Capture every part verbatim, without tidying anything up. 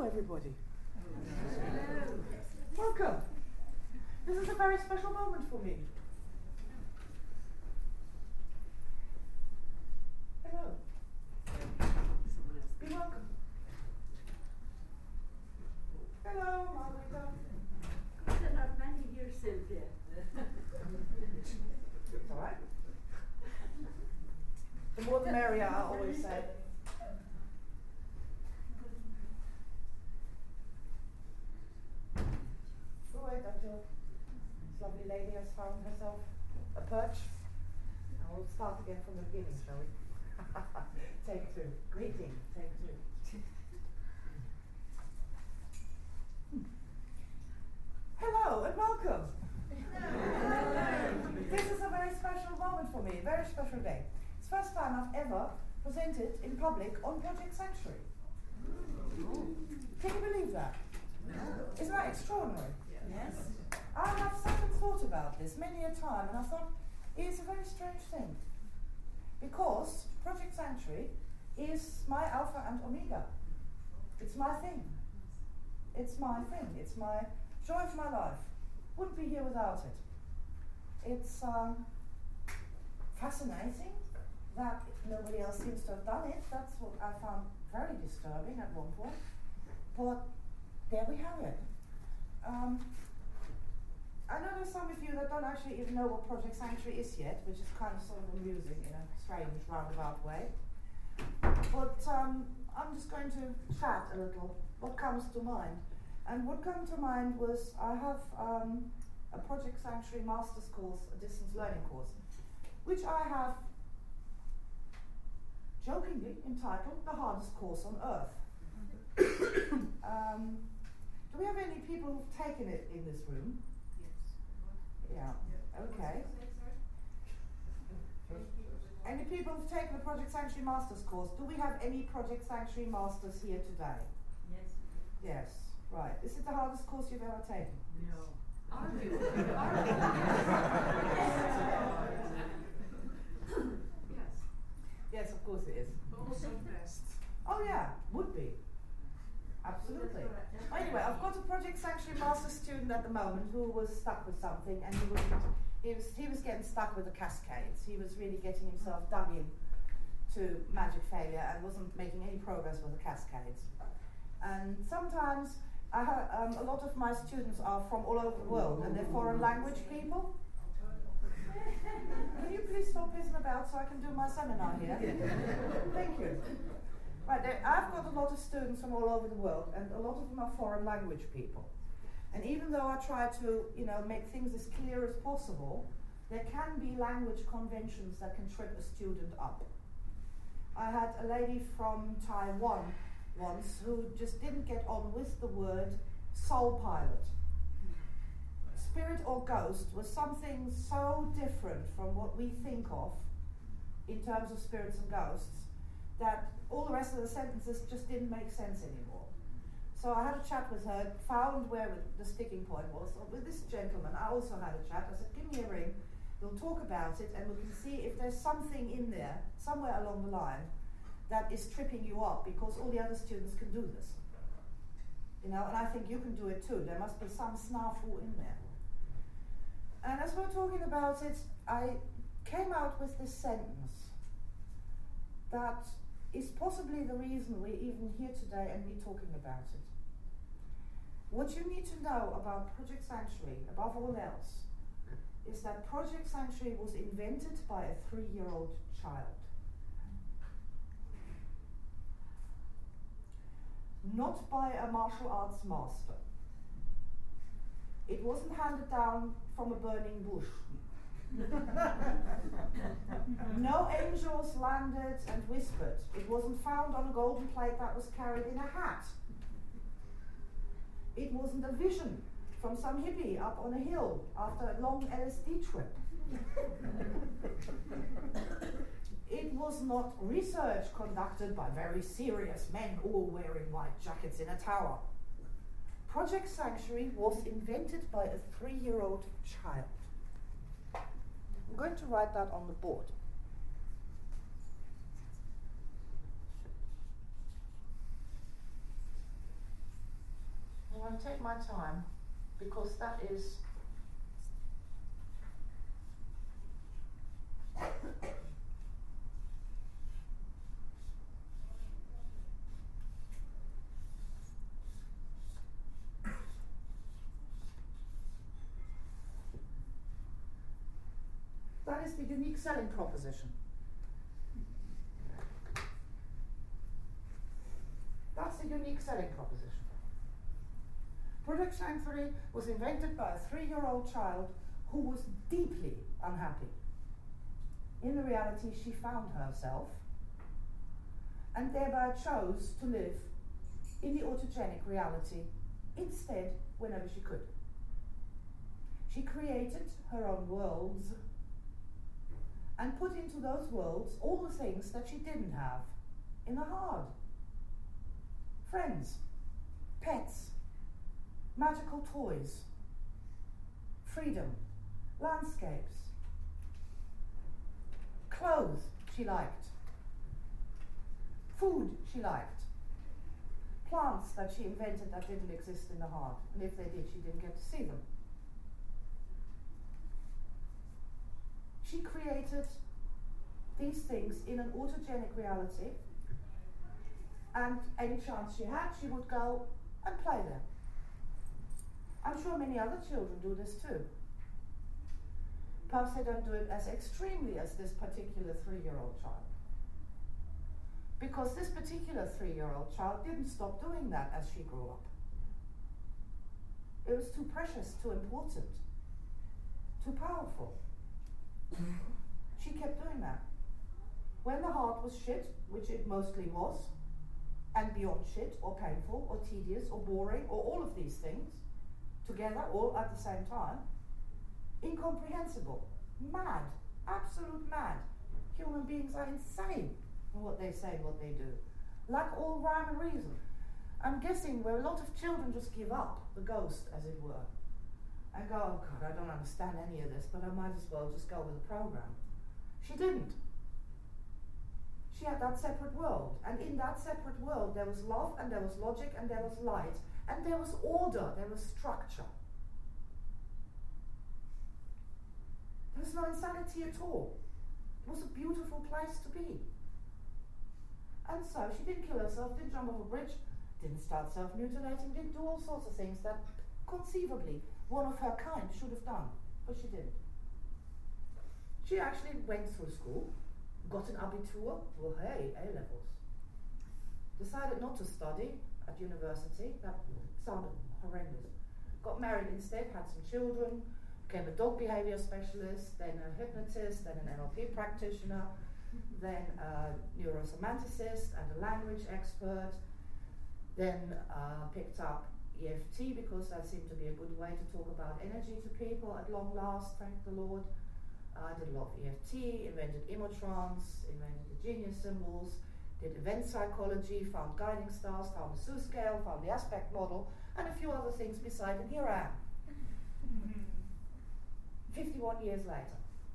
everybody. Hello. Welcome. This is a very special moment for me. Hello. Be welcome. Hello, Margarita. Good enough many years, Sylvia. It's all right. The more the merrier, I always say. Right, Doctor. This lovely lady has found herself a perch. And we'll start again from the beginning, shall we? Take two. Greeting. Take two. Hello and welcome. Hello. This is a very special moment for me, a very special day. It's the first time I've ever presented in public on Project Sanctuary. Can you believe that? Isn't that extraordinary? Yes. I have sat and thought about this many a time, and I thought it's a very strange thing. Because Project Sanctuary is my alpha and omega. It's my thing. It's my thing. It's my joy of my life. Wouldn't be here without it. It's um, fascinating that nobody else seems to have done it. That's what I found very disturbing at one point. But there we have it. Um, I know there's some of you that don't actually even know what Project Sanctuary is yet, which is kind of sort of amusing in a strange, roundabout way. But um, I'm just going to chat a little, what comes to mind. And what came to mind was I have um, a Project Sanctuary Master's course, a distance learning course, which I have jokingly entitled The Hardest Course on Earth. um, do we have any people who've taken it in this room? Yeah, okay. Any people who've taken the Project Sanctuary Masters course? Do we have any Project Sanctuary Masters here today? Yes. Yes, right. Is it the hardest course you've ever taken? No. Are you? Are you? Yes. Yes, of course it is. Also best. Oh yeah, would be. Absolutely. Anyway, I've got a Project Sanctuary Master student at the moment who was stuck with something, and he was he was he was getting stuck with the cascades. He was really getting himself dug in to magic failure and wasn't making any progress with the cascades. And sometimes I ha um, a lot of my students are from all over the world, and they're foreign language people. Can you please stop pissing about so I can do my seminar here? Thank you. Right, there, I've got a lot of students from all over the world, and a lot of them are foreign language people. And even though I try to, you know, make things as clear as possible, there can be language conventions that can trip a student up. I had a lady from Taiwan once who just didn't get on with the word soul pilot. Spirit or ghost was something so different from what we think of in terms of spirits and ghosts that all the rest of the sentences just didn't make sense anymore. So I had a chat with her, found where the sticking point was. With this gentleman, I also had a chat. I said, give me a ring, we'll talk about it, and we can see if there's something in there, somewhere along the line, that is tripping you up, because all the other students can do this. You know, and I think you can do it too. There must be some snafu in there. And as we're talking about it, I came out with this sentence that is possibly the reason we're even here today and we're talking about it. What you need to know about Project Sanctuary, above all else, is that Project Sanctuary was invented by a three-year-old child. Not by a martial arts master. It wasn't handed down from a burning bush. No angels landed and whispered. It wasn't found on a golden plate that was carried in a hat. It wasn't a vision from some hippie up on a hill after a long L S D trip. It was not research conducted by very serious men all wearing white jackets in a tower. Project Sanctuary was invented by a three-year-old child. I'm going to write that on the board. to take my time because that is that is the unique selling proposition. That's the unique selling proposition. Project Sanctuary was invented by a three-year-old child who was deeply unhappy in the reality she found herself, and thereby chose to live in the autogenic reality instead whenever she could. She created her own worlds and put into those worlds all the things that she didn't have in the hard. Friends, pets, magical toys, freedom, landscapes, clothes she liked, food she liked, plants that she invented that didn't exist in the hard, and if they did, she didn't get to see them. She created these things in an autogenic reality, and any chance she had, she would go and play there. I'm sure many other children do this too. Perhaps they don't do it as extremely as this particular three-year-old child. Because this particular three-year-old child didn't stop doing that as she grew up. It was too precious, too important, too powerful. She kept doing that. When the heart was shit, which it mostly was, and beyond shit, or painful, or tedious, or boring, or all of these things, together, all at the same time, incomprehensible, mad, absolute mad. Human beings are insane in what they say and what they do. Lack all rhyme and reason. I'm guessing where a lot of children just give up the ghost, as it were, and go, oh God, I don't understand any of this, but I might as well just go with the program. She didn't. She had that separate world, and in that separate world there was love, and there was logic, and there was light, and there was order, there was structure. There was no insanity at all. It was a beautiful place to be. And so she didn't kill herself, didn't jump off a bridge, didn't start self-mutilating, didn't do all sorts of things that conceivably one of her kind should have done, but she didn't. She actually went through school, got an Abitur, well hey, A-levels. Decided not to study at university, that sounded horrendous. Got married instead, had some children, became a dog behavior specialist, then a hypnotist, then an N L P practitioner, then a neurosemanticist and a language expert, then uh, picked up E F T because that seemed to be a good way to talk about energy to people at long last, thank the Lord. I uh, did a lot of E F T, invented emotrons, invented the genius symbols, did event psychology, found guiding stars, found the Sue scale, found the aspect model, and a few other things beside, and here I am. fifty-one years later.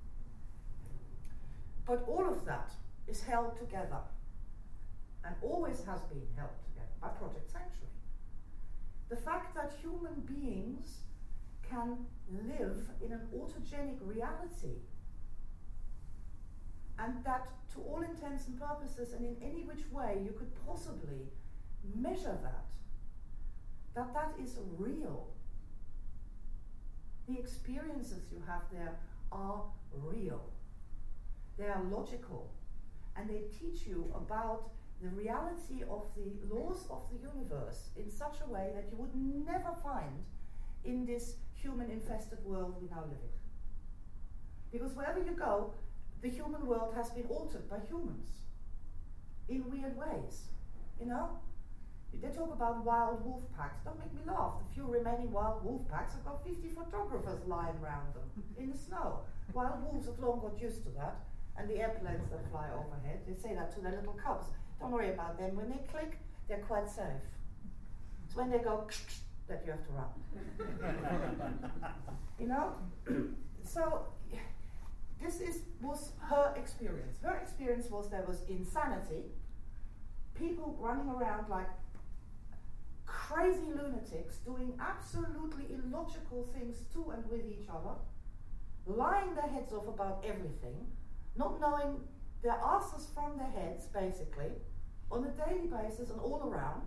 But all of that is held together, and always has been held together, by Project Sanctuary. The fact that human beings can live in an autogenic reality, and that to all intents and purposes and in any which way you could possibly measure that, that that is real. The experiences you have there are real. They are logical, and they teach you about the reality of the laws of the universe in such a way that you would never find in this human-infested world we now live in. Because wherever you go, the human world has been altered by humans in weird ways, you know? They talk about wild wolf packs. Don't make me laugh. The few remaining wild wolf packs have got fifty photographers lying around them in the snow. Wild wolves have long got used to that, and the airplanes that fly overhead, they say that to their little cubs. Don't worry about them. When they click, they're quite safe. It's when they go that you have to run. You know? So this is was her experience. Her experience was there was insanity, people running around like crazy lunatics doing absolutely illogical things to and with each other, lying their heads off about everything, not knowing their asses from their heads, basically, on a daily basis and all around,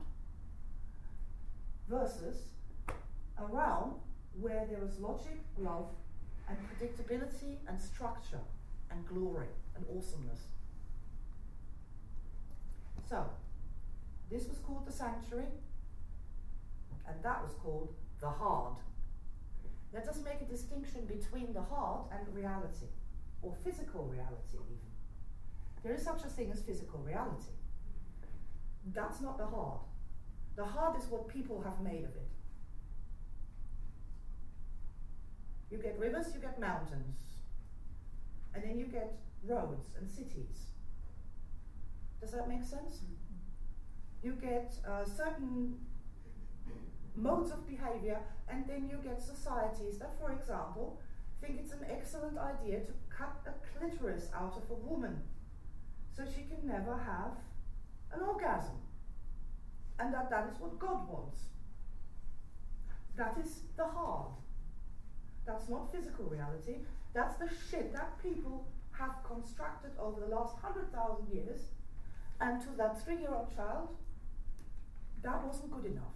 versus a realm where there is logic, love, and predictability, and structure, and glory, and awesomeness. So, this was called the sanctuary, and that was called the hard. Let us make a distinction between the hard and reality, or physical reality even. There is such a thing as physical reality. That's not the hard. The hard is what people have made of it. You get rivers, you get mountains, and then you get roads and cities. Does that make sense? You get uh, certain modes of behavior, and then you get societies that, for example, think it's an excellent idea to cut a clitoris out of a woman so she can never have an orgasm, and that that is what God wants. That is the hard. That's not physical reality. That's the shit that people have constructed over the last hundred thousand years, and to that three-year-old child, that wasn't good enough.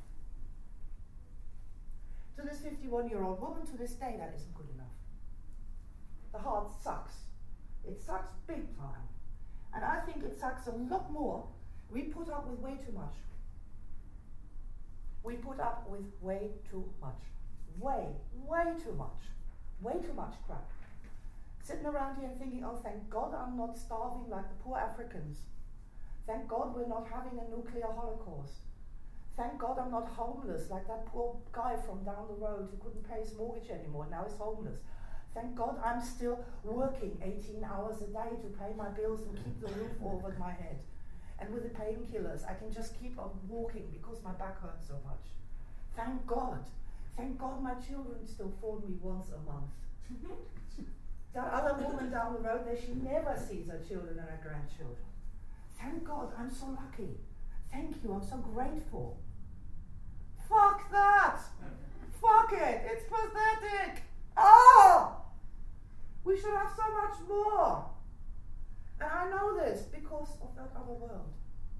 To this fifty-one-year-old woman, to this day, that isn't good enough. The hard sucks. It sucks big time. And I think it sucks a lot more. We put up with way too much. We put up with way too much. Way, way too much. Way too much crap. Sitting around here and thinking, oh, thank God I'm not starving like the poor Africans. Thank God we're not having a nuclear holocaust. Thank God I'm not homeless like that poor guy from down the road who couldn't pay his mortgage anymore, now he's homeless. Thank God I'm still working eighteen hours a day to pay my bills and keep the roof over my head. And with the painkillers, I can just keep on walking because my back hurts so much. Thank God. Thank God my children still phone me once a month. That other woman down the road there, she never sees her children and her grandchildren. Thank God, I'm so lucky. Thank you, I'm so grateful. Fuck that! Fuck it, it's pathetic! Oh! We should have so much more. And I know this because of that other world.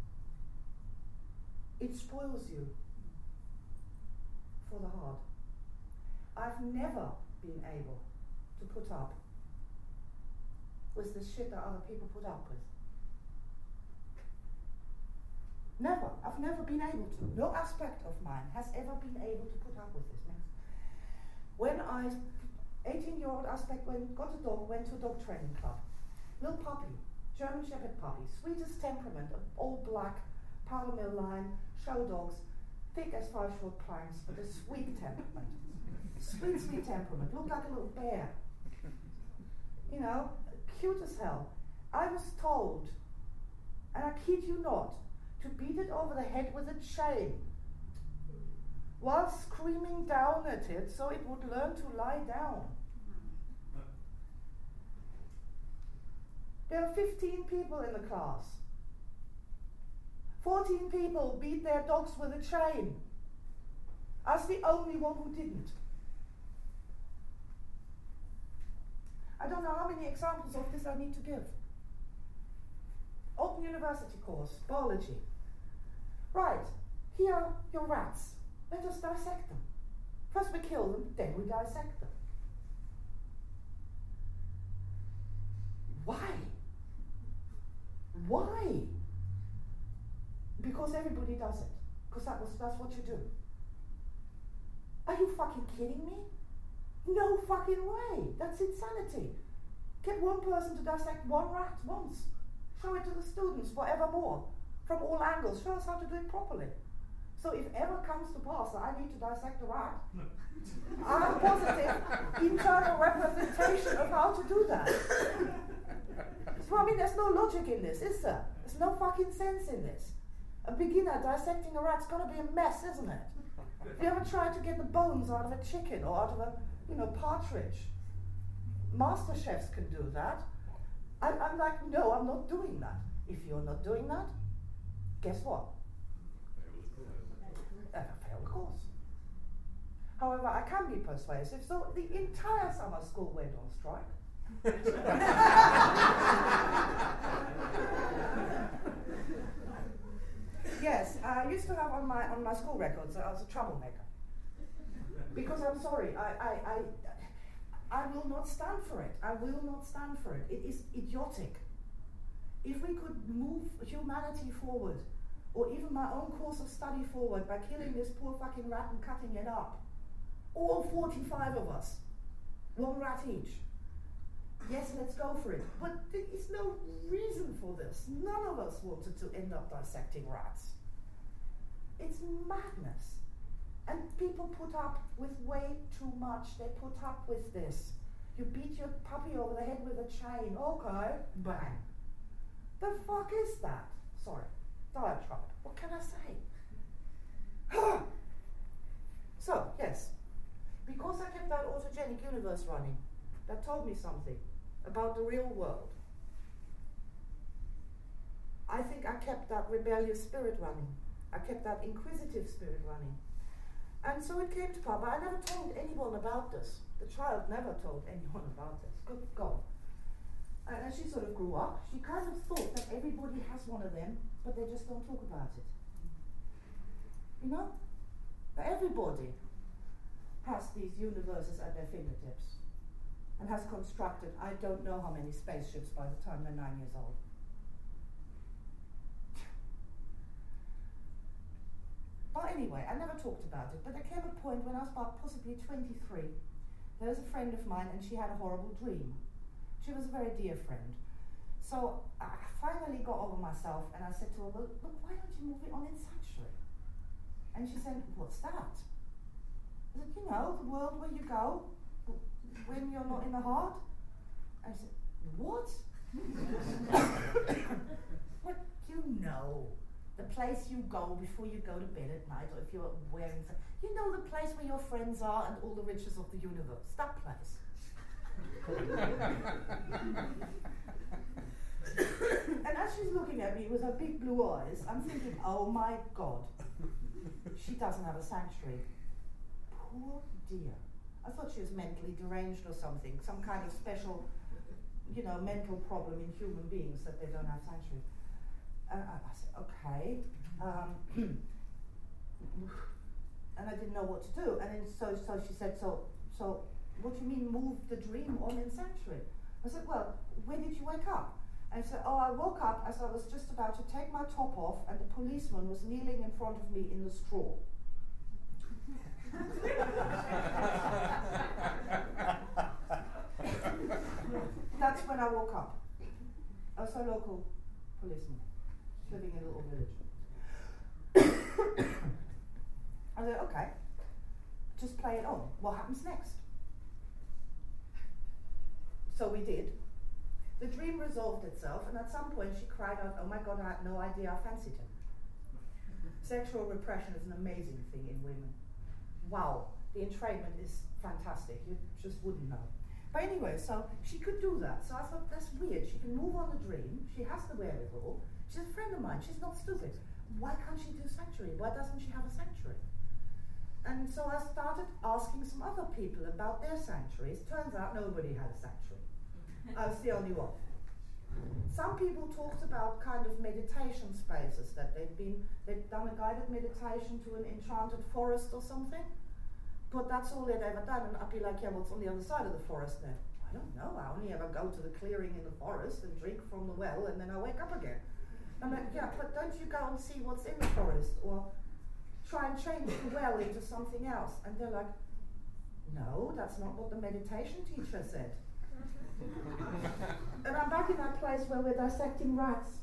It spoils you for the hard. I've never been able to put up with the shit that other people put up with. Never. I've never been able to. No aspect of mine has ever been able to put up with this mess. When I, eighteen-year-old aspect, when got a dog, went to a dog training club. Little puppy, German Shepherd puppy, sweetest temperament, all black, powder mill line, show dogs, thick as five short planks, but a sweet temperament. Sweet, sweet temperament. Looked like a little bear. You know, cute as hell. I was told, and I kid you not, to beat it over the head with a chain while screaming down at it so it would learn to lie down. There are fifteen people in the class. fourteen people beat their dogs with a chain. I was the only one who didn't. I don't know how many examples of this I need to give. Open university course, biology. Right, here are your rats. Let us dissect them. First we kill them, then we dissect them. Why? Why? Because everybody does it. Because that was, that's what you do. Are you fucking kidding me? No fucking way. That's insanity. Get one person to dissect one rat once. Show it to the students forevermore. From all angles. Show us how to do it properly. So if ever comes to pass that I need to dissect a rat, I have positive internal representation of how to do that. So I mean, there's no logic in this, is there? There's no fucking sense in this. A beginner dissecting a rat's gonna be a mess, isn't it? Have you ever tried to get the bones out of a chicken or out of a, you know, partridge? Master chefs can do that. I, I'm like, no, I'm not doing that. If you're not doing that, guess what? Uh, course. However, I can be persuasive, so the entire summer school went on strike. Yes, I used to have on my on my school records that I was a troublemaker. Because I'm sorry, I, I, I, I will not stand for it. I will not stand for it. It is idiotic. If we could move humanity forward, or even my own course of study forward by killing this poor fucking rat and cutting it up, all forty-five of us, one rat each. Yes, let's go for it. But there is no reason for this. None of us wanted to end up dissecting rats. It's madness. And people put up with way too much. They put up with this. You beat your puppy over the head with a chain. Okay, bang. The fuck is that? Sorry, diatribe. What can I say? So, yes. Because I kept that autogenic universe running, that told me something about the real world. I think I kept that rebellious spirit running. I kept that inquisitive spirit running. And so it came to Papa. I never told anyone about this. The child never told anyone about this. Good God. And as she sort of grew up, she kind of thought that everybody has one of them, but they just don't talk about it. You know? That everybody has these universes at their fingertips and has constructed I don't know how many spaceships by the time they're nine years old. Well, anyway, I never talked about it, but there came a point when I was about possibly twenty-three. There was a friend of mine and she had a horrible dream. She was a very dear friend. So I finally got over myself and I said to her, well, look, why don't you move it on in Sanctuary? And she said, what's that? I said, you know, the world where you go when you're not in the heart. I said, what? What, you know, the place you go before you go to bed at night, or if you're wearing, you know, the place where your friends are and all the riches of the universe, that place. And as she's looking at me with her big blue eyes, I'm thinking, oh my God, she doesn't have a sanctuary. Poor dear. I thought she was mentally deranged or something, some kind of special, you know, mental problem in human beings that they don't have sanctuary. And I, I said, okay. Um, and I didn't know what to do. And then so, so she said, so, so what do you mean move the dream on in sanctuary? I said, well, when did you wake up? And she said, oh, I woke up as I was just about to take my top off and the policeman was kneeling in front of me in the straw. That's when I woke up. I was a local policeman living in a little village. I said, okay, just play it on. What happens next? So we did. The dream resolved itself, and at some point she cried out, oh my God, I had no idea I fancied him. Sexual repression is an amazing thing in women. Wow, the entrainment is fantastic. You just wouldn't know. But anyway, so she could do that. So I thought, that's weird. She can move on the dream. She has the wherewithal. She's a friend of mine. She's not stupid. Why can't she do sanctuary? Why doesn't she have a sanctuary? And so I started asking some other people about their sanctuaries. Turns out nobody had a sanctuary. I was the only one. Some people talked about kind of meditation spaces, that they'd been, they'd done a guided meditation to an enchanted forest or something, but that's all they'd ever done. And I'd be like, yeah, what's on the other side of the forest then? I don't know, I only ever go to the clearing in the forest and drink from the well and then I wake up again. I'm like, yeah, but don't you go and see what's in the forest or try and change the well into something else? And they're like, no, that's not what the meditation teacher said. And I'm back in that place where we're dissecting rats.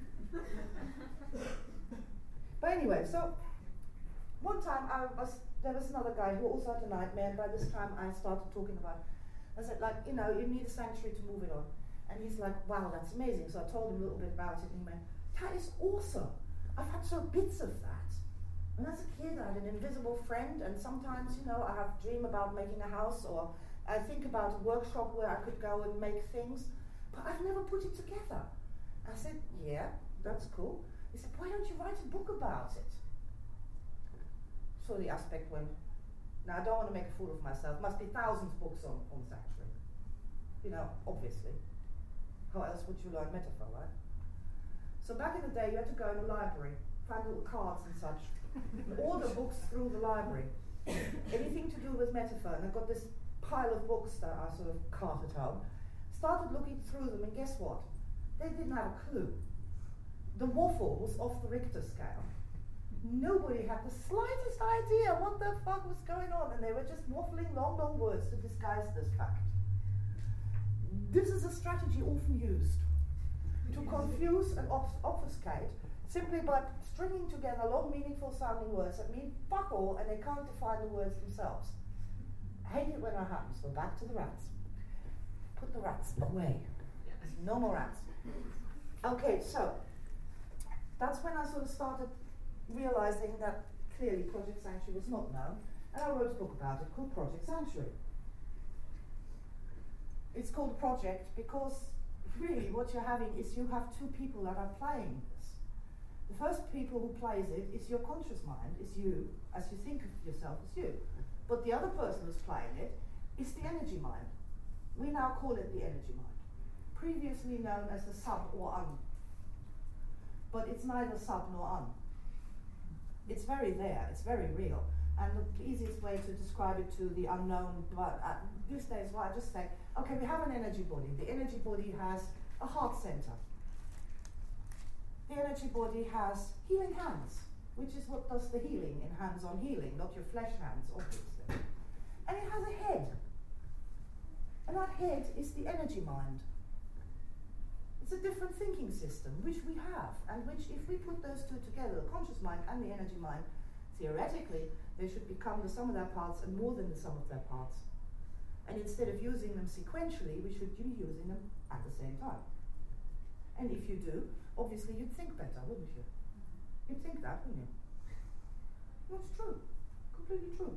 But anyway, so one time I was, there was another guy who also had a nightmare, and by this time I started talking about, I said, like, you know, you need a sanctuary to move it on. And he's like, wow, that's amazing. So I told him a little bit about it, and he went, that is awesome. I've had so bits of that. And as a kid, I had an invisible friend, and sometimes, you know, I have a dream about making a house, or I think about a workshop where I could go and make things, but I've never put it together. I said, yeah, that's cool. He said, why don't you write a book about it? to the aspect when, now I don't want to make a fool of myself, must be thousands of books on, on sanctuary. You know, obviously. How else would you learn metaphor, right? So back in the day, you had to go in a library, find little cards and such, order books through the library. Anything to do with metaphor, and I got this pile of books that I sort of carted home. Started looking through them, and guess what? They didn't have a clue. The waffle was off the Richter scale. Nobody had the slightest idea what the fuck was going on, and they were just waffling long, long words to disguise this fact. This is a strategy often used to confuse and obf- obfuscate simply by stringing together long, meaningful sounding words that mean fuck all, and they can't define the words themselves. I hate it when that happens, but back to the rats. Put the rats away. No more rats. Okay, so that's when I sort of started realizing that clearly Project Sanctuary was not known, and I wrote a book about it called Project Sanctuary. It's called a project because really what you're having is you have two people that are playing this. The first people who plays it is your conscious mind, is you, as you think of yourself as you. But the other person who's playing it is the energy mind. We now call it the energy mind, previously known as the sub or un. But it's neither sub nor un. It's very there, it's very real. And the easiest way to describe it to the unknown, but uh, these days, well, I just say, okay, we have an energy body. The energy body has a heart center. The energy body has healing hands, which is what does the healing in hands-on healing, not your flesh hands, obviously. And it has a head. And that head is the energy mind. It's a different thinking system, which we have, and which, if we put those two together, the conscious mind and the energy mind, theoretically, they should become the sum of their parts and more than the sum of their parts. And instead of using them sequentially, we should be using them at the same time. And if you do, obviously you'd think better, wouldn't you? You'd think that, wouldn't you? That's true. Completely true.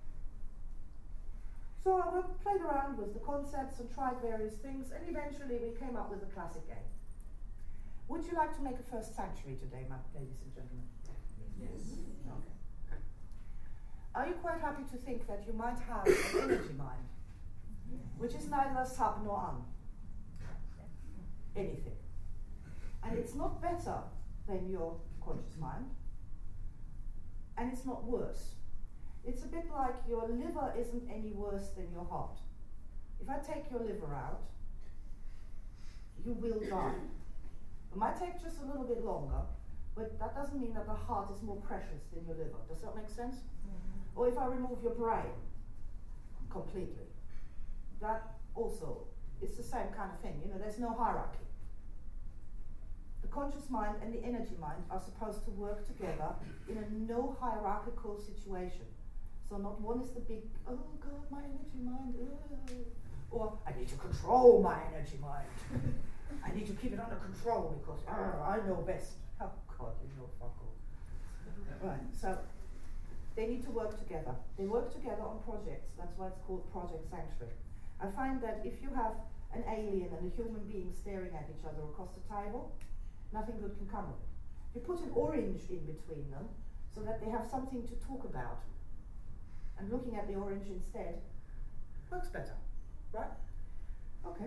So I played around with the concepts and tried various things, and eventually we came up with a classic game. Would you like to make a first sanctuary today, ma- ladies and gentlemen? Yes. Okay. Are you quite happy to think that you might have an energy mind, which is neither sub nor un? Anything. And it's not better than your conscious mind, and it's not worse. It's a bit like your liver isn't any worse than your heart. If I take your liver out, you will die. It might take just a little bit longer, but that doesn't mean that the heart is more precious than your liver. Does that make sense? Mm-hmm. Or if I remove your brain completely, that also is the same kind of thing. You know, there's no hierarchy. The conscious mind and the energy mind are supposed to work together in a no hierarchical situation. So not one is the big, oh God, my energy mind, ugh. Or I need to control my energy mind. I need to keep it under control because uh, I know best. Oh God, you know fuck all. Right, so they need to work together. They work together on projects. That's why it's called Project Sanctuary. I find that if you have an alien and a human being staring at each other across the table, nothing good can come of it. You put an orange in between them so that they have something to talk about. And looking at the orange instead works better, right? Okay.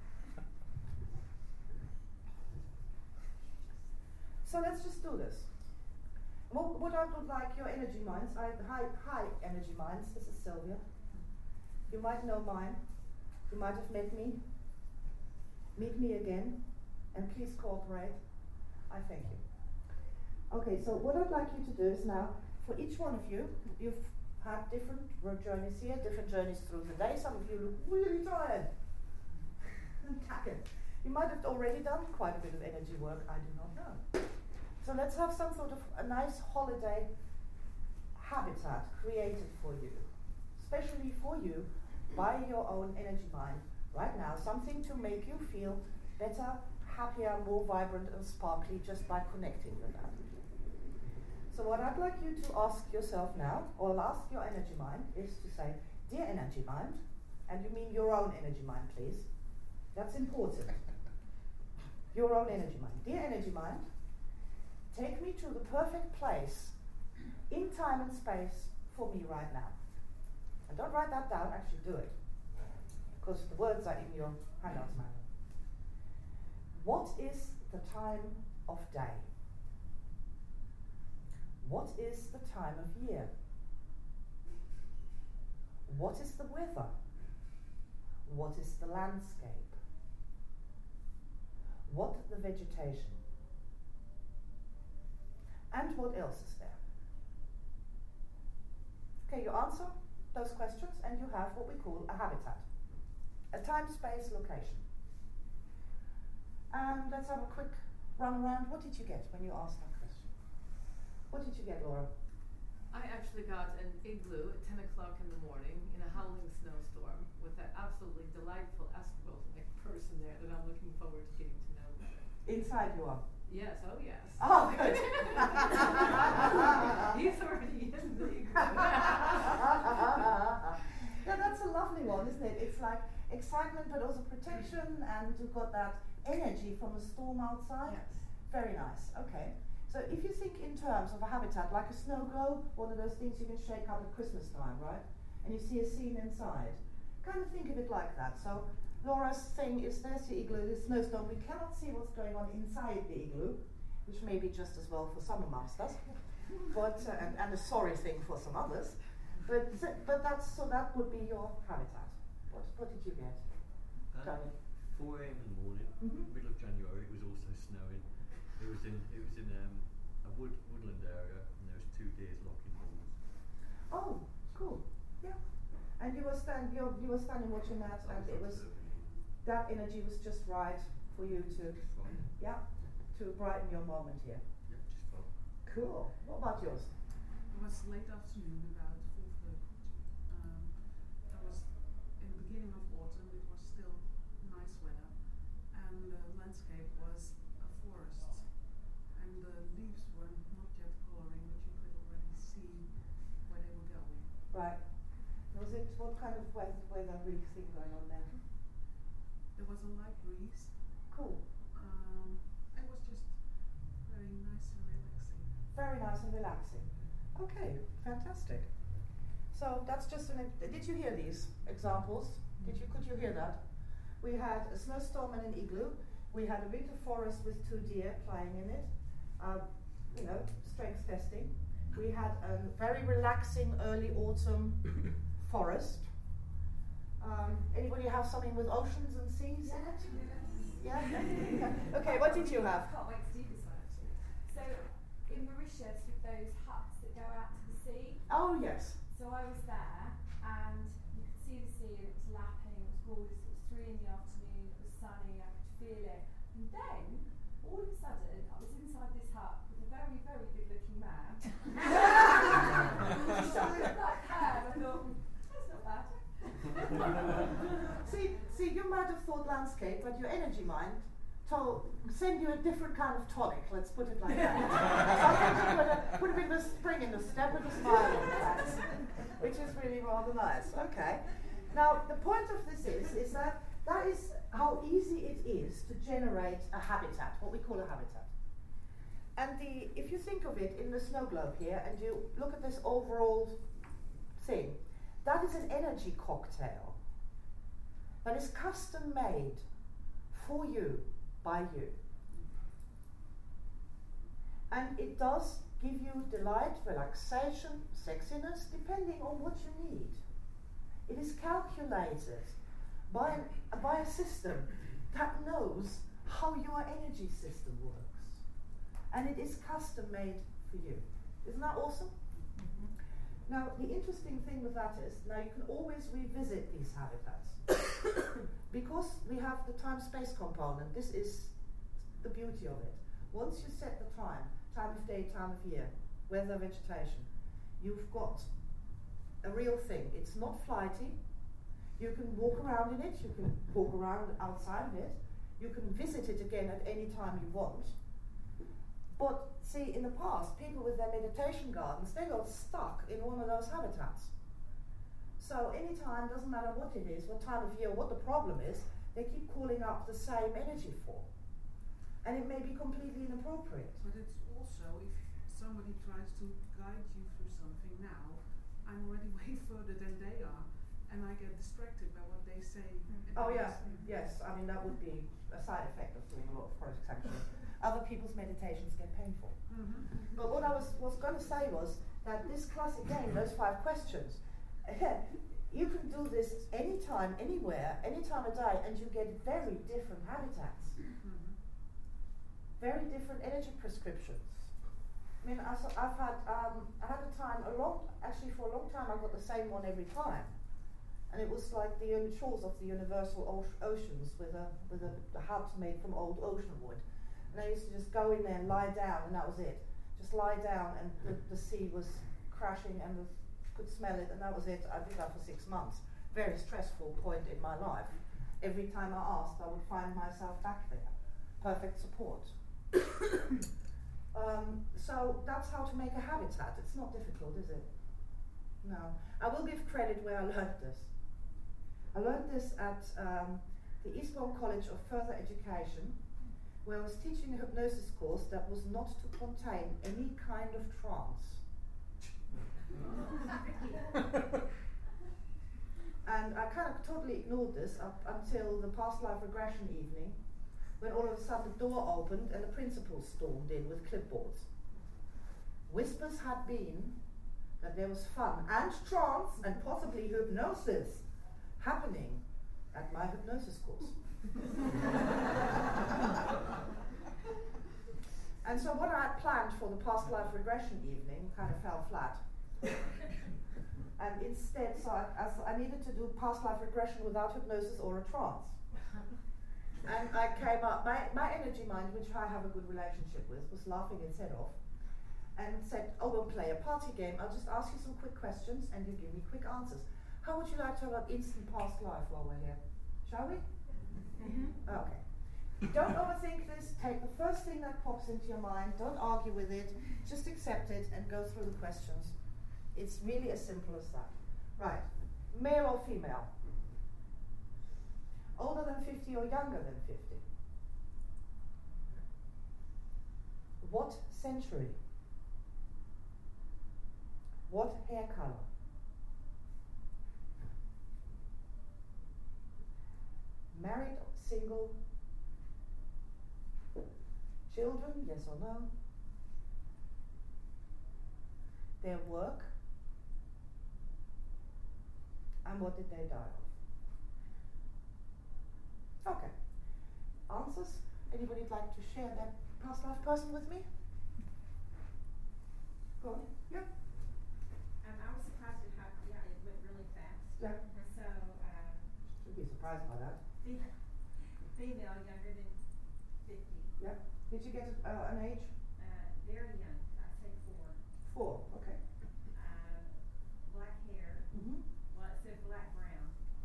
So let's just do this. What, what I would like your energy minds, I high, high energy minds, this is Sylvia. You might know mine. You might have met me. Meet me again, and please cooperate. I thank you. Okay, so what I'd like you to do is now, for each one of you, you've had different work journeys here, different journeys through the day. Some of you look really tired and tacken. You might have already done quite a bit of energy work, I do not know. So let's have some sort of a nice holiday habitat created for you, especially for you, by your own energy mind. Right now, something to make you feel better, happier, more vibrant and sparkly just by connecting with that. So what I'd like you to ask yourself now, or ask your energy mind, is to say, dear energy mind, and you mean your own energy mind, please. That's important. Your own energy mind. Dear energy mind, take me to the perfect place in time and space for me right now. And don't write that down, actually do it. Because the words are in your handouts manual. What is the time of day? What is the time of year? What is the weather? What is the landscape? What the vegetation? And what else is there? Okay, you answer those questions and you have what we call a habitat. A time, space, location. And let's have a quick run around. What did you get when you asked that question? What did you get, Laura? I actually got an igloo at ten o'clock in the morning in a howling snowstorm with an absolutely delightful astronaut person there that I'm looking forward to getting to know better. Inside you are? Yes, oh yes. Oh, good. He's already in the igloo. Yeah, that's a lovely one, isn't it? It's like excitement but also protection, and you've got that energy from the storm outside. Yes. Very nice, okay. So if you think in terms of a habitat, like a snow globe, one of those things you can shake up at Christmas time, right? And you see a scene inside. Kind of think of it like that. So Laura's thing is there's the igloo, the snowstorm. We cannot see what's going on inside the igloo, which may be just as well for some amongst us, but uh, and, and a sorry thing for some others. But but that's so that would be your habitat. What what did you get? Um, Tony? four a m in the morning, Mm-hmm. middle of January. It was also snowing. It was in it was in um, a wood woodland area, and there was two deers locking horns. Oh, cool. Yeah. And you were stand you you were standing watching that, and it was that energy was just right for you to Just fine. yeah to brighten your moment here. Yeah, just fine. Cool. What about yours? It was late afternoon, about four thirty. Um, that was in the beginning of autumn. It was still nice weather, and the landscape was a forest, and the leaves were not yet coloring, but you could already see where they were going. Right. Was it what kind of weather weather really thing going on there? There was a light breeze. Cool. Um, it was just very nice and relaxing. Very nice and relaxing. Okay, fantastic. So that's just an. Did you hear these examples? Did you could you hear that? We had a snowstorm and an igloo. We had a winter forest with two deer playing in it. Uh, you know, strength testing. We had a very relaxing early autumn forest. Um, anybody have something with oceans and seas in it? Yeah. Okay. What did you have? Can't wait to do this one actually. So in Mauritius with those huts that go out to the sea. Oh yes. So I was there and you could see the sea and it was lapping, it was gorgeous, it was three in the afternoon, it was sunny, I could feel it. And then all of a sudden I was inside this hut with a very, very good looking man. With black hair, and I thought, that's not bad. see, see, you might have thought landscape, but your energy mind told send you a different kind of tonic. Let's put it like that. Something to put a, put a bit of a spring in the step with a smile on the face, which is really rather nice. Okay. Now the point of this is is that that is how easy it is to generate a habitat, what we call a habitat. And the if you think of it in the snow globe here, and you look at this overall thing. That is an energy cocktail that is custom made for you, by you. And it does give you delight, relaxation, sexiness, depending on what you need. It is calculated by, an, by a system that knows how your energy system works. And it is custom made for you. Isn't that awesome? Now, the interesting thing with that is, now you can always revisit these habitats. Because we have the time-space component, this is the beauty of it. Once you set the time, time of day, time of year, weather, vegetation, you've got a real thing. It's not flighty. You can walk around in it, you can walk around outside of it, you can visit it again at any time you want. But see, in the past, people with their meditation gardens, they got stuck in one of those habitats. So any time, doesn't matter what it is, what time of year, what the problem is, they keep calling up the same energy form. And it may be completely inappropriate. But it's also, if somebody tries to guide you through something now, I'm already way further than they are, and I get distracted by what they say. and Oh what yeah, they say. yes. I mean that would be a side effect of doing a lot of projects actually. Other people's meditations get painful. Mm-hmm. But what I was, was going to say was that this classic game, those five questions, you can do this anytime, anywhere, any time of day, and you get very different habitats, Mm-hmm. very different energy prescriptions. I mean, I, so- I've had, um, I had a time, a long, actually for a long time, I got the same one every time. And it was like the um, shores of the universal o- oceans with a with a, a hut made from old ocean wood. And I used to just go in there and lie down, and that was it. Just lie down, and the, the sea was crashing, and the, could smell it, and that was it. I did that for six months. Very stressful point in my life. Every time I asked, I would find myself back there. Perfect support. um, so that's how to make a habitat. It's not difficult, is it? No. I will give credit where I learned this. I learned this at um, the Eastbourne College of Further Education, where I was teaching a hypnosis course that was not to contain any kind of trance. And I kind of totally ignored this up until the past life regression evening, when all of a sudden the door opened and the principal stormed in with clipboards. Whispers had been that there was fun and trance and possibly hypnosis happening at my hypnosis course. And so what I had planned for the past life regression evening kind of fell flat. And instead, so I, as I needed to do past life regression without hypnosis or a trance. And I came up, my, my energy mind, which I have a good relationship with, was laughing its head off and said, oh, we'll play a party game. I'll just ask you some quick questions and you give me quick answers. How would you like to have an instant past life while we're here? Shall we? Mm-hmm. Okay. Don't overthink this. Take the first thing that pops into your mind. Don't argue with it. Just accept it and go through the questions. It's really as simple as that. Right. Male or female? Older than fifty or younger than fifty? What century? What hair color? Married, single? Children, yes or no? Their work? And what did they die of? Okay. Answers? Anybody like to share their past life person with me? Go on. Yeah. Um, I was surprised at how, yeah, it went really fast. Yeah. So, um, Should be surprised by that. fe- female, younger than fifty, Yeah. Did you get uh, an age? uh, very young, I say four. Four. Okay. Uh, black hair, Mm-hmm. well, it said black brown.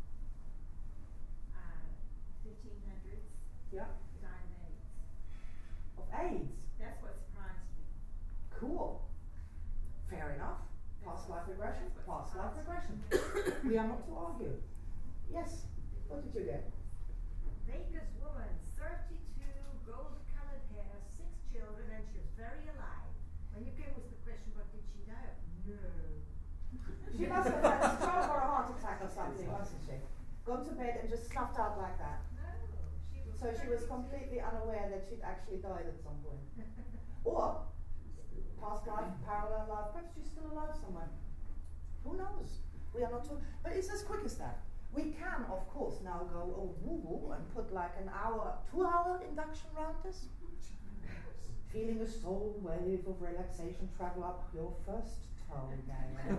Uh, fifteen hundreds, Yeah. died of AIDS. Of AIDS. That's what surprised me. Cool. Fair enough. Past life regression. That's what Past life surprised regression. me. We are not to argue. Yes. What did you get? Vegas woman, thirty-two, gold-colored hair, six children, and she was very alive. When you came with the question, what did she die of? No. She must have had a stroke or a heart attack or something, wasn't she? Gone to bed and just snuffed out like that. No, she was So she was thirty-two. completely unaware that she'd actually died at some point. Or past life, parallel life, perhaps she's still alive somewhere. Who knows? We are not told. But it's as quick as that. We can, of course, now go oh woo woo and put like an hour, two hour induction round this. Feeling a soul wave of relaxation travel up your first toenail.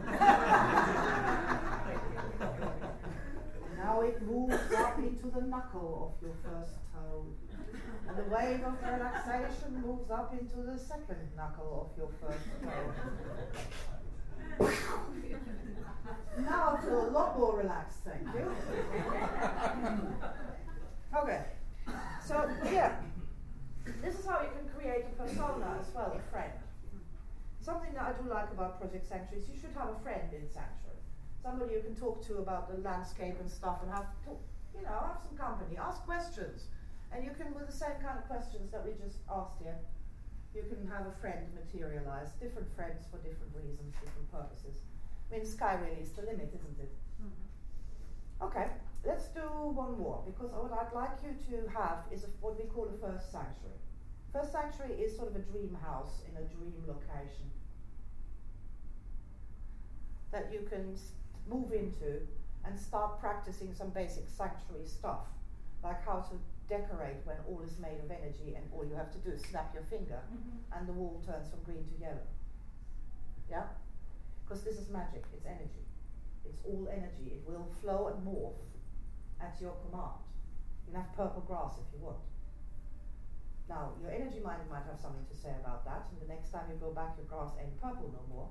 Now it moves up into the knuckle of your first toe. And the wave of relaxation moves up into the second knuckle of your first toe. Now I feel a lot more relaxed, thank you. Okay, so yeah, this is how you can create a persona as well, a friend. Something that I do like about Project Sanctuary is you should have a friend in Sanctuary. Somebody you can talk to about the landscape and stuff and have, talk, you know, have some company, ask questions. And you can, with the same kind of questions that we just asked here, You can have a friend materialize, different friends for different reasons, different purposes. I mean, sky really is the limit, isn't it? Mm-hmm. Okay, let's do one more, because what I'd like you to have is a, what we call a first sanctuary. First sanctuary is sort of a dream house in a dream location that you can s- move into and start practicing some basic sanctuary stuff, like how to decorate when all is made of energy and all you have to do is snap your finger Mhm. and the wall turns from green to yellow. Yeah? Because this is magic, it's energy. It's all energy. It will flow and morph at your command. You can have purple grass if you want. Now, your energy mind might have something to say about that, and the next time you go back, your grass ain't purple no more.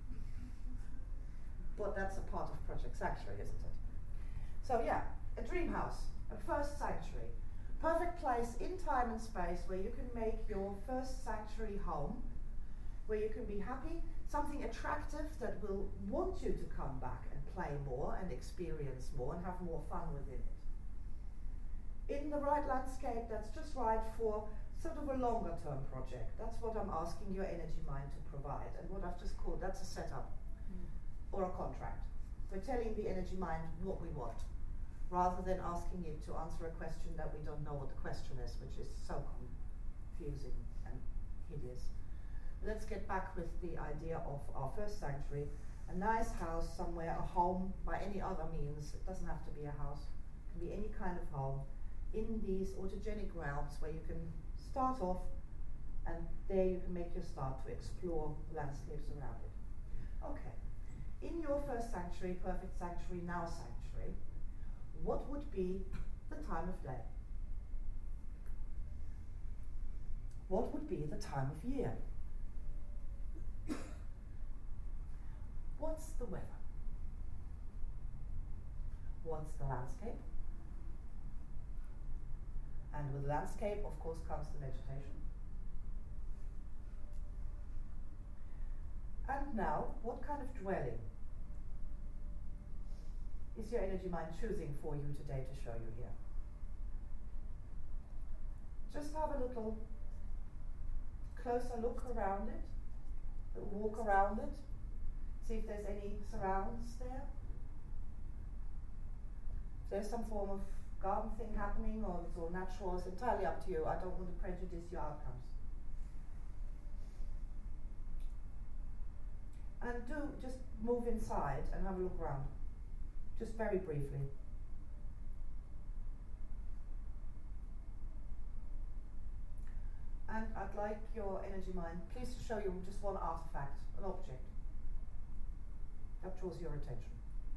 But that's a part of Project Sanctuary, isn't it? So yeah, a dream house, a first sanctuary. Perfect place in time and space where you can make your first sanctuary home, where you can be happy, something attractive that will want you to come back and play more and experience more and have more fun within it. In the right landscape that's just right for sort of a longer term project. That's what I'm asking your energy mind to provide, and what I've just called, that's a setup or a contract. We're telling the energy mind what we want, rather than asking it to answer a question that we don't know what the question is, which is so confusing and hideous. Let's get back with the idea of our first sanctuary, a nice house somewhere, a home by any other means. It doesn't have to be a house, it can be any kind of home in these autogenic realms where you can start off and there you can make your start to explore landscapes around it. Okay, in your first sanctuary, perfect sanctuary, now sanctuary, what would be the time of day? What would be the time of year? What's the weather? What's the landscape? And with landscape, of course, comes the vegetation. And now, what kind of dwelling is your energy mind choosing for you today to show you here? Just have a little closer look around it, a walk around it, see if there's any surrounds there. If there's some form of garden thing happening, or it's all natural, it's entirely up to you. I don't want to prejudice your outcomes. And do just move inside and have a look around, just very briefly. And I'd like your energy mind, please, to show you just one artifact, an object that draws your attention.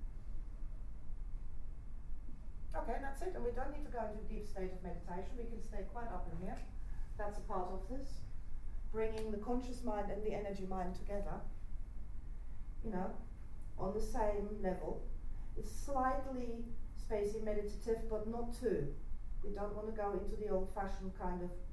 Okay, that's it, and we don't need to go into a deep state of meditation. We can stay quite up in here. That's a part of this. Bringing the conscious mind and the energy mind together, you know, on the same level. It's slightly spacey meditative, but not too. We don't want to go into the old-fashioned kind of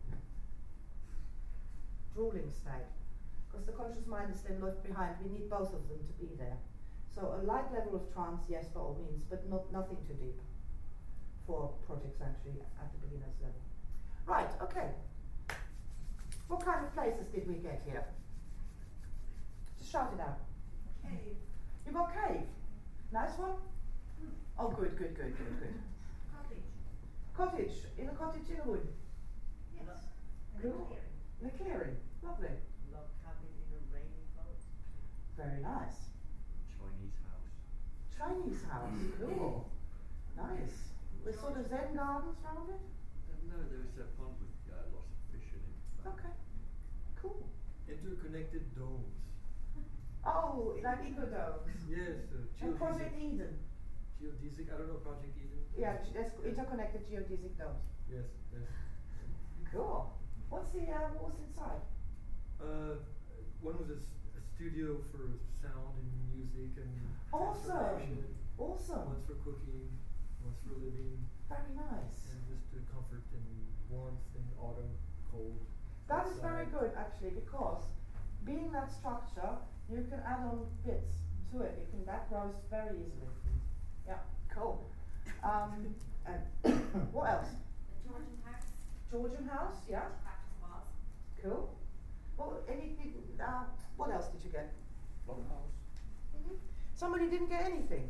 drooling state, because the conscious mind is then left behind. We need both of them to be there. So a light level of trance, yes, by all means, but not nothing too deep for Project Sanctuary at the beginner's level. Right, okay. What kind of places did we get here? Just shout it out. Cave. You got cave. Nice one? Oh, good, good, good, good, good. Cottage. Cottage. In a cottage in a wood. Yes. And Cool. clearing. In a clearing. Lovely. Log cabin in a rainy forest. Very nice. Chinese house. Chinese house. Cool. Nice. With sort of Zen gardens around it? Uh, no, there was a pond with uh, lots of fish in it. Okay. Cool. Interconnected domes. Oh, like ecodomes. Yes, uh, And Project geodesic. Eden. Geodesic, I don't know Project Eden. Yeah, ge- that's interconnected geodesic domes. Yes, yes. Cool. What's the, uh, what was inside? Uh, one was a, s- a studio for sound and music and Awesome. transformation. Awesome. One's for cooking, one's for living, Very nice. and just uh, comfort and warmth in autumn, cold. That is very outside. good, actually, because being that structure, you can add on bits to it. You can, that grows very easily. Yeah, cool. Um, and what else? The Georgian house, Georgian house, yeah, practice was. cool. Well, anything, uh, what else did you get? Longhouse. Mm-hmm. Somebody didn't get anything.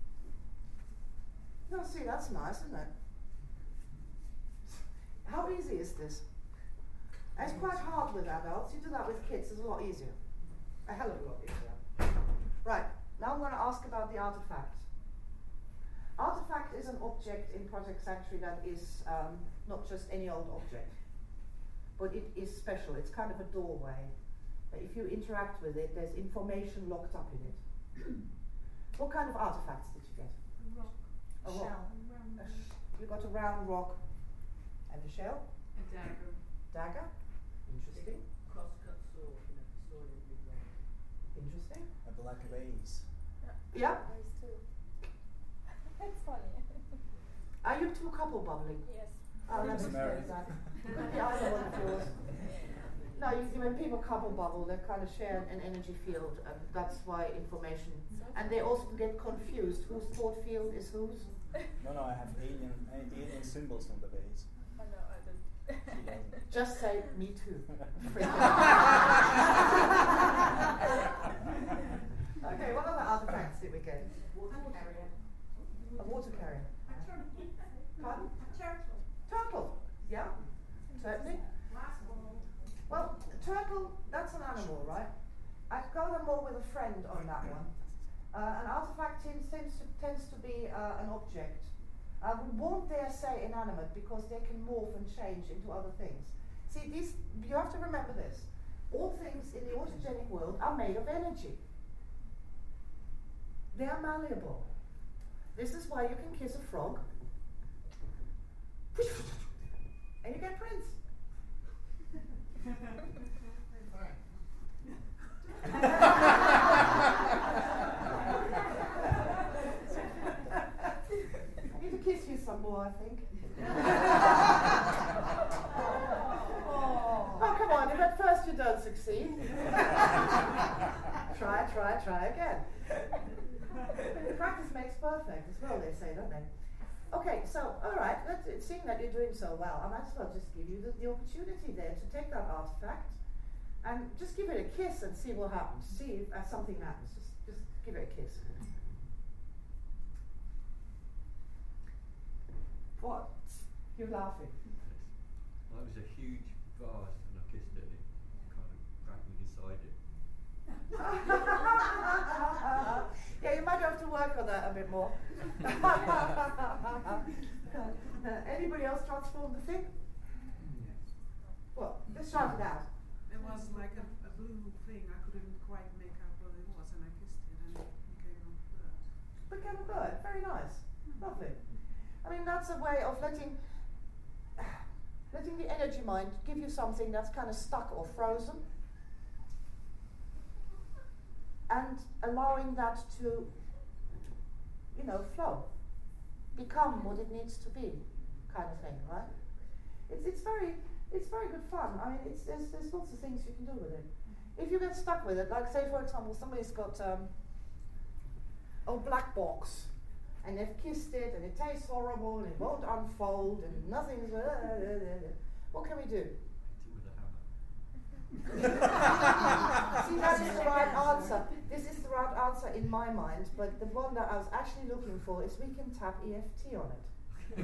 No, see, that's nice, isn't it? How easy is this? It's quite hard with adults. You do that with kids, it's a lot easier. A hell of a lot easier. Right, now I'm going to ask about the artifact. Artifact is an object in Project Sanctuary that is um, not just any old object, but it is special. It's kind of a doorway. If you interact with it, there's information locked up in it. What kind of artifacts did you get? A rock. A rock. Shell. A sh- you got a round rock and a shell. A dagger. Dagger. Interesting. Crosscut sword, you know, sword in big way. Interesting. A black vase. Yeah. Those two. That's funny. Are you two couple bubbling? Yes. Oh, that He's explains married. that. Could be either one of yours. No, you, when people couple bubble, they kind of share an energy field, and that's why information. And they also get confused. Whose thought field is whose? No, no, I have alien a- alien symbols on the vase. I know, I didn't. He doesn't. Just say me too. Okay, what other artifacts did we get? Water carrier. A water carrier. Pardon? Turtle. Turtle. Yeah, certainly. Glass ball. Well, turtle, that's an animal, right? I'd go there more with a friend on that one. Uh, an artifact tends, tends, to, tends to be uh, an object. Uh, we won't dare say inanimate because they can morph and change into other things. See, these, you have to remember this. All things in the autogenic world are made of energy. They are malleable. This is why you can kiss a frog and you get prints. I need to kiss you some more, I think. oh. oh, come on, if at first you don't succeed. try, try, try again. Practice makes perfect as well, they say, don't they? Okay, so, all right, let's, it, seeing that you're doing so well, I might as well just give you the, the opportunity there to take that artifact and just give it a kiss and see what happens. See if uh, something happens. Just, just give it a kiss. What? You're laughing. Well, it was a huge vase and I kissed it and it kind of wrapped me inside it. Yeah, you might have to work on that a bit more. uh, anybody else transform the thing? Well, let's try it out. It was like a, a blue thing. I couldn't quite make out what it was, and I kissed it, and it became a bird. Became a bird. Very nice. Lovely. I mean, that's a way of letting letting the energy mind give you something that's kind of stuck or frozen, and allowing that to, you know, flow, become what it needs to be, kind of thing, right? It's it's very it's very good fun. I mean, it's there's there's lots of things you can do with it. If you get stuck with it, like say for example, somebody's got um, a black box, and they've kissed it, and it tastes horrible, and it won't unfold, and nothing's. Uh, uh, uh, what can we do? With a hammer. See, that is the right answer. This is the right answer in my mind, but the one that I was actually looking for is we can tap E F T on it.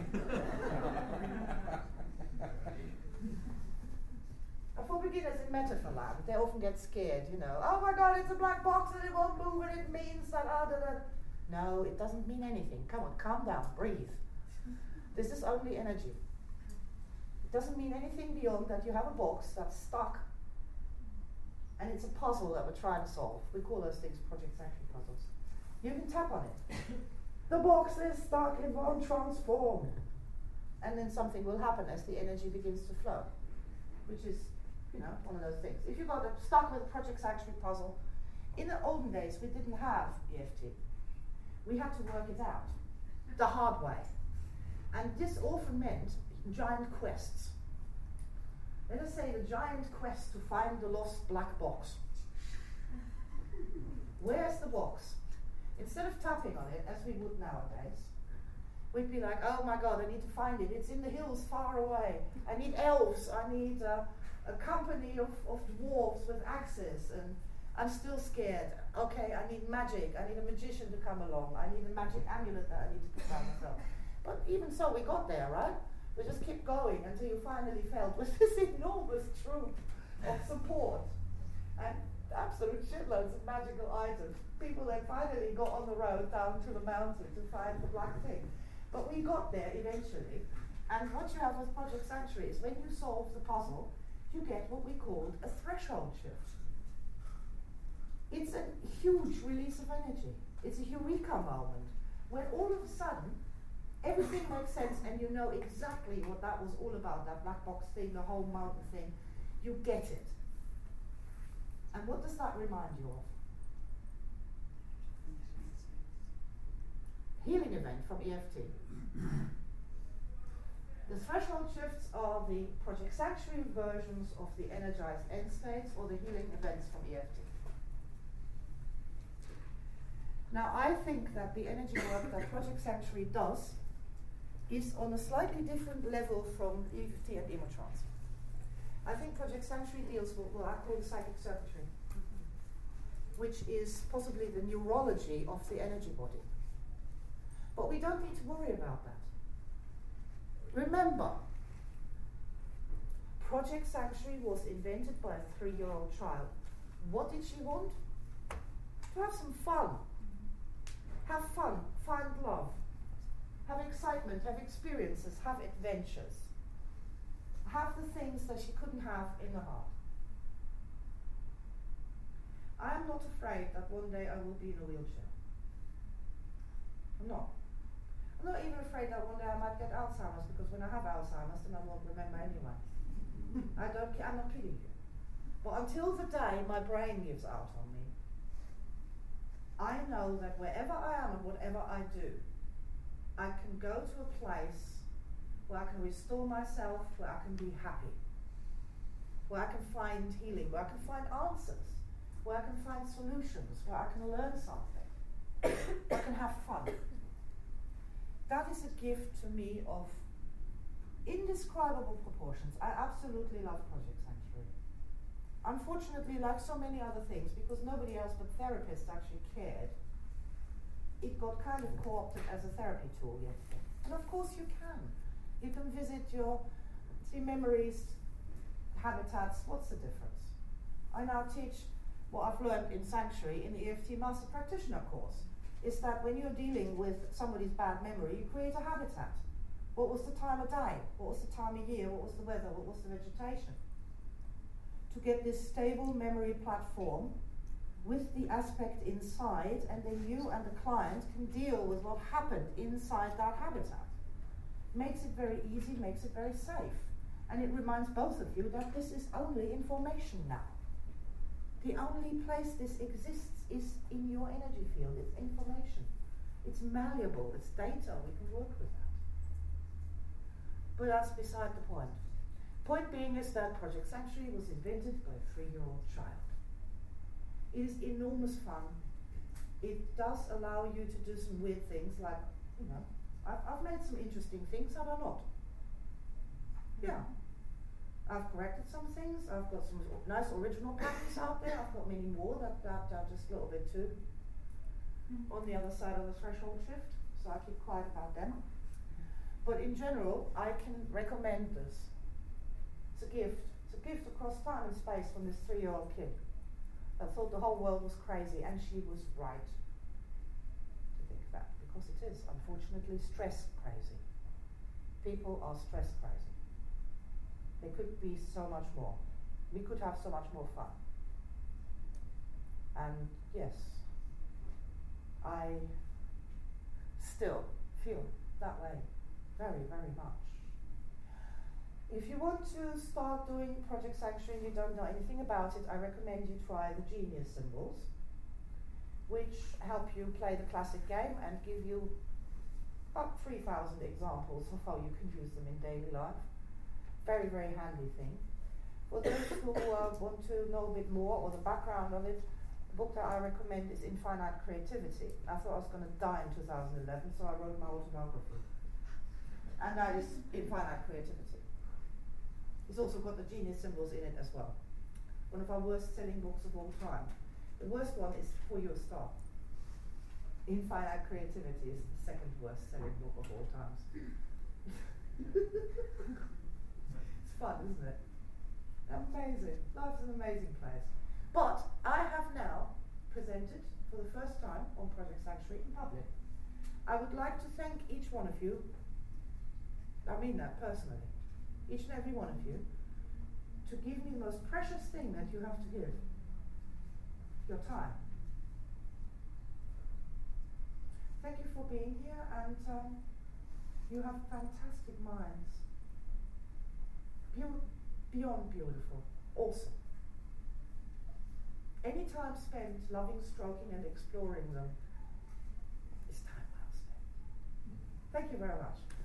And for beginners in Metaphor Land, they often get scared, you know. Oh my God, it's a black box and it won't move, and it means that. Ah, da, da. No, it doesn't mean anything. Come on, calm down, breathe. This is only energy. It doesn't mean anything beyond that you have a box that's stuck. And it's a puzzle that we're trying to solve. We call those things Project Sanctuary puzzles. You can tap on it. The box is stuck, it won't transform. And then something will happen as the energy begins to flow. Which is, you know, one of those things. If you got a, stuck with a Project Sanctuary puzzle, in the olden days we didn't have E F T. We had to work it out the hard way. And this often meant giant quests. Let us say the giant quest to find the lost black box. Where's the box? Instead of tapping on it, as we would nowadays, we'd be like, oh my God, I need to find it. It's in the hills far away. I need elves. I need uh, a company of, of dwarves with axes, and I'm still scared. Okay, I need magic. I need a magician to come along. I need a magic amulet that I need to put down myself. But even so, we got there, right? We just kept going until you finally felt with this enormous troop of support and absolute shitloads of magical items. People then finally got on the road down to the mountain to find the black thing. But we got there eventually. And what you have with Project Sanctuary is when you solve the puzzle, you get what we called a threshold shift. It's a huge release of energy. It's a eureka moment where all of a sudden everything makes sense and you know exactly what that was all about, that black box thing, the whole mountain thing. You get it. And what does that remind you of? Healing event from E F T. The threshold shifts are the Project Sanctuary versions of the energized end states or the healing events from E F T. Now, I think that the energy work that Project Sanctuary does is on a slightly different level from E F T and Emotrance. I think Project Sanctuary deals with what I call the psychic circuitry, which is possibly the neurology of the energy body. But we don't need to worry about that. Remember, Project Sanctuary was invented by a three-year-old child. What did she want? To have some fun. Have fun, find love, have excitement, have experiences, have adventures. Have the things that she couldn't have in the heart. I am not afraid that one day I will be in a wheelchair. I'm not. I'm not even afraid that one day I might get Alzheimer's, because when I have Alzheimer's then I won't remember anyway. I don't ca- I'm not kidding you. But until the day my brain gives out on me, I know that wherever I am and whatever I do, I can go to a place where I can restore myself, where I can be happy, where I can find healing, where I can find answers, where I can find solutions, where I can learn something, where I can have fun. That is a gift to me of indescribable proportions. I absolutely love Project Sanctuary. Unfortunately, like so many other things, because nobody else but therapists actually cared, it got kind of co-opted as a therapy tool yesterday. And of course you can. You can visit your, see memories, habitats, what's the difference? I now teach what I've learned in Sanctuary in the E F T Master Practitioner course, is that when you're dealing with somebody's bad memory, you create a habitat. What was the time of day? What was the time of year? What was the weather? What was the vegetation? To get this stable memory platform with the aspect inside, and then you and the client can deal with what happened inside that habitat. Makes it very easy, makes it very safe. And it reminds both of you that this is only information now. The only place this exists is in your energy field. It's information. It's malleable, it's data, we can work with that. But that's beside the point. Point being is that Project Sanctuary was invented by a three-year-old child. It is enormous fun. It does allow you to do some weird things, like, you know, I've, I've made some interesting things, have I not? Yeah. I've corrected some things. I've got some nice original patterns out there. I've got many more that, that are just a little bit too mm-hmm. on the other side of the threshold shift, so I keep quiet about them. But in general, I can recommend this. It's a gift. It's a gift across time and space from this three-year-old kid that thought the whole world was crazy, and she was right to think that, because it is, unfortunately, stress crazy. People are stress crazy. There could be so much more. We could have so much more fun. And yes, I still feel that way very, very much. If you want to start doing Project Sanctuary and you don't know anything about it, I recommend you try the Genius symbols, which help you play the classic game and give you about three thousand examples of how you can use them in daily life. Very, very handy thing. For those who uh, want to know a bit more, or the background of it, the book that I recommend is Infinite Creativity. I thought I was going to die in two thousand eleven, so I wrote my autobiography. And that is Infinite Creativity. It's also got the genius symbols in it as well. One of our worst selling books of all time. The worst one is For Your Star. Infinite Creativity is the second worst selling book of all times. It's fun, isn't it? Amazing. Life's an amazing place. But I have now presented for the first time on Project Sanctuary in public. I would like to thank each one of you, I mean that personally, each and every one of you, to give me the most precious thing that you have to give, your time. Thank you for being here, and um, you have fantastic minds. Beau- beyond beautiful, awesome. Any time spent loving, stroking, and exploring them is time well spent. Thank you very much.